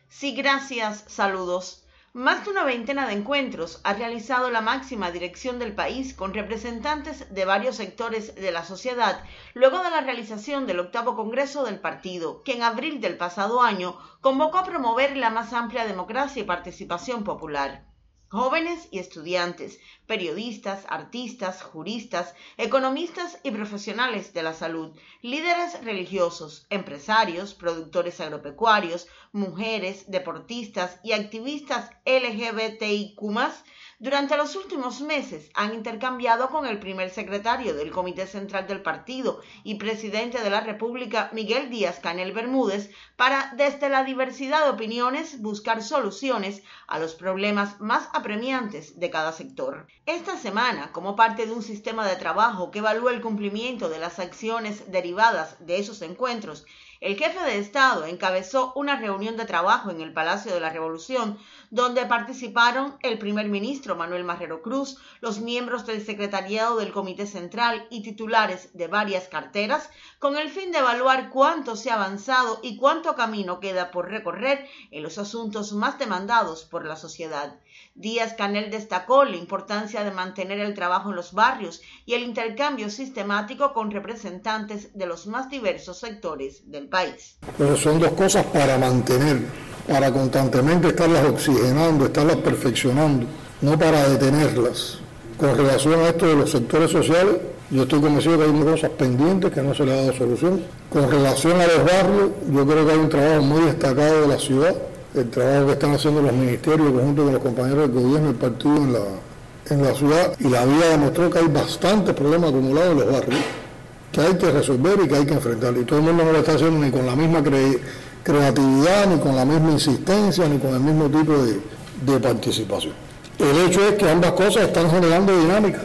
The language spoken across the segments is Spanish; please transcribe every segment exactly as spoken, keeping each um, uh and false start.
Sí, gracias. Saludos. Más de una veintena de encuentros ha realizado la máxima dirección del país con representantes de varios sectores de la sociedad luego de la realización del octavo Congreso del partido, que en abril del pasado año convocó a promover la más amplia democracia y participación popular. Jóvenes y estudiantes, periodistas, artistas, juristas, economistas y profesionales de la salud, líderes religiosos, empresarios, productores agropecuarios, mujeres, deportistas y activistas L G B T I Q más, durante los últimos meses han intercambiado con el primer secretario del Comité Central del Partido y presidente de la República, Miguel Díaz-Canel Bermúdez, para, desde la diversidad de opiniones, buscar soluciones a los problemas más apremiantes de cada sector. Esta semana, como parte de un sistema de trabajo que evalúa el cumplimiento de las acciones derivadas de esos encuentros, el jefe de Estado encabezó una reunión de trabajo en el Palacio de la Revolución, donde participaron el primer ministro Manuel Marrero Cruz, los miembros del secretariado del Comité Central y titulares de varias carteras, con el fin de evaluar cuánto se ha avanzado y cuánto camino queda por recorrer en los asuntos más demandados por la sociedad. Díaz-Canel destacó la importancia de mantener el trabajo en los barrios y el intercambio sistemático con representantes de los más diversos sectores del país. Pero son dos cosas para mantener, para constantemente estarlas oxigenando, estarlas perfeccionando, no para detenerlas. Con relación a esto de los sectores sociales, yo estoy convencido que hay cosas pendientes que no se le ha dado solución. Con relación a los barrios, yo creo que hay un trabajo muy destacado de la ciudad, el trabajo que están haciendo los ministerios junto con los compañeros del gobierno y el partido en la, en la ciudad, y la vida demostró que hay bastantes problemas acumulados en los barrios que hay que resolver y que hay que enfrentar, y todo el mundo no lo está haciendo ni con la misma cre creatividad, ni con la misma insistencia, ni con el mismo tipo de, de participación. El hecho es que ambas cosas están generando dinámica,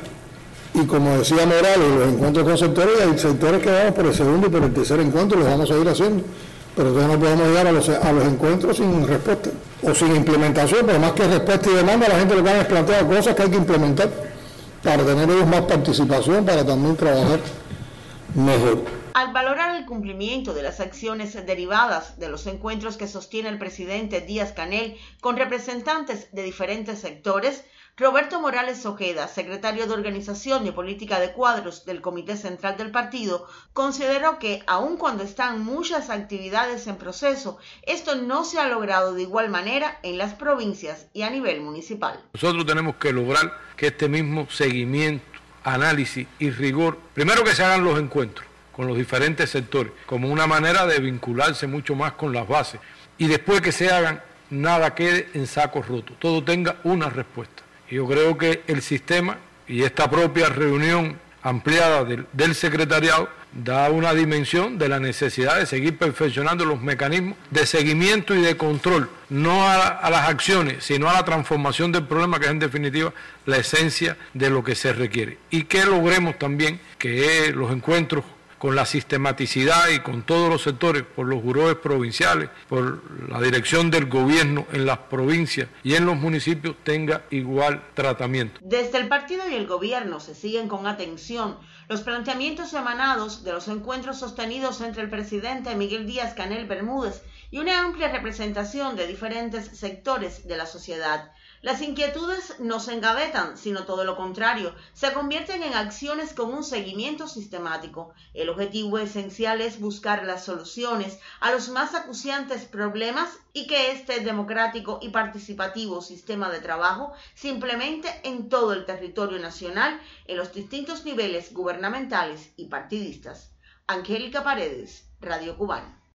y como decía Morales, los encuentros con sectores, hay sectores que vamos por el segundo y por el tercer encuentro, los vamos a ir haciendo, pero entonces no podemos llegar a los, a los encuentros sin respuesta o sin implementación, pero más que respuesta y demanda, la gente lo que han es plantear cosas que hay que implementar para tener ellos más participación, para también trabajar mejor. Al valorar el cumplimiento de las acciones derivadas de los encuentros que sostiene el presidente Díaz-Canel con representantes de diferentes sectores, Roberto Morales Ojeda, secretario de Organización y Política de Cuadros del Comité Central del Partido, consideró que, aun cuando están muchas actividades en proceso, esto no se ha logrado de igual manera en las provincias y a nivel municipal. Nosotros tenemos que lograr que este mismo seguimiento, análisis y rigor, primero que se hagan los encuentros con los diferentes sectores, como una manera de vincularse mucho más con las bases, y después que se hagan, nada quede en saco roto, todo tenga una respuesta. Y yo creo que el sistema y esta propia reunión ampliada del, del secretariado da una dimensión de la necesidad de seguir perfeccionando los mecanismos de seguimiento y de control, no a, a las acciones, sino a la transformación del problema, que es en definitiva la esencia de lo que se requiere. Y que logremos también que los encuentros con la sistematicidad y con todos los sectores, por los juroes provinciales, por la dirección del gobierno en las provincias y en los municipios, tenga igual tratamiento. Desde el partido y el gobierno se siguen con atención los planteamientos emanados de los encuentros sostenidos entre el presidente Miguel Díaz-Canel Bermúdez y una amplia representación de diferentes sectores de la sociedad. Las inquietudes no se engavetan, sino todo lo contrario, se convierten en acciones con un seguimiento sistemático. El objetivo esencial es buscar las soluciones a los más acuciantes problemas y que este democrático y participativo sistema de trabajo se implemente en todo el territorio nacional, en los distintos niveles gubernamentales y partidistas. Angélica Paredes, Radio Cubana.